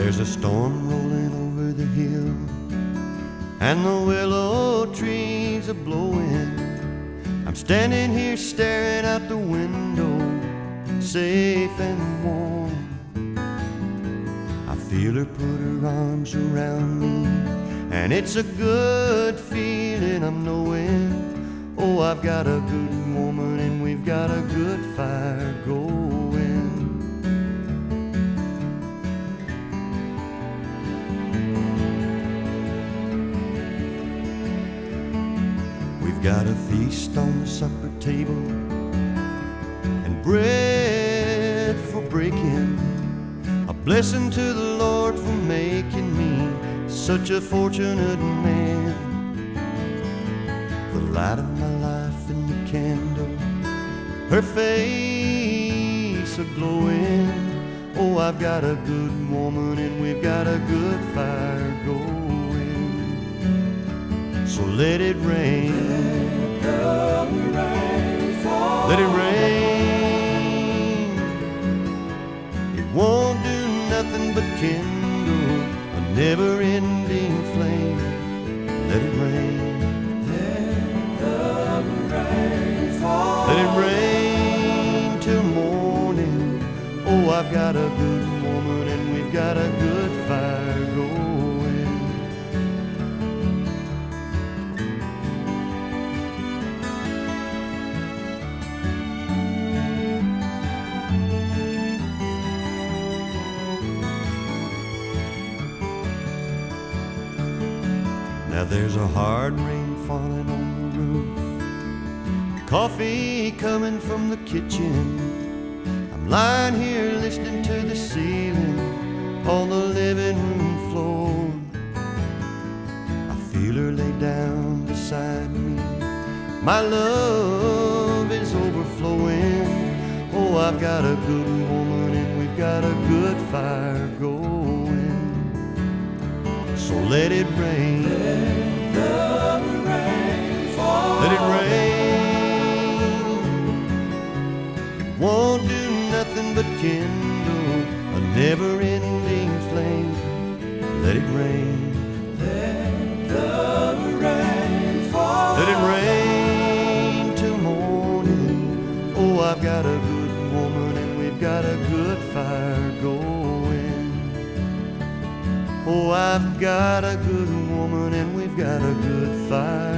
there's a storm rolling over the hill, and the willow trees are blowing. I'm standing here staring out the window, safe and warm. I feel her put her arms around me, and it's a good feeling. I'm knowing, oh, I've got a good woman and we've got a good fire going. We've got a feast on the supper table and bread for breaking. A blessing to the Lord for making me such a fortunate man. The light of my life in the candle, her face a-glowing. Oh, I've got a good woman and we've got a good fire going. So let it rain, let the rain fall. Let it rain. It won't do nothing but kindle a never-ending flame. Let it rain. Let it rain till morning. Oh, I've got a good woman and we've got a good fire going. Now there's a hard rain falling on the roof, coffee coming from the kitchen. I'm lying here listening to the ceiling on the living room floor. I feel her lay down beside me. My love is overflowing. Oh, I've got a good woman and we've got a good fire going. So let it rain. Let the rain fall. Let it rain. Won't do nothing but kindle a never-ending flame. Let it rain. Let the rain fall. Let it rain till morning. Oh, I've got a good woman and we've got a good fire going. Oh, I've got a good woman and we've got a good fire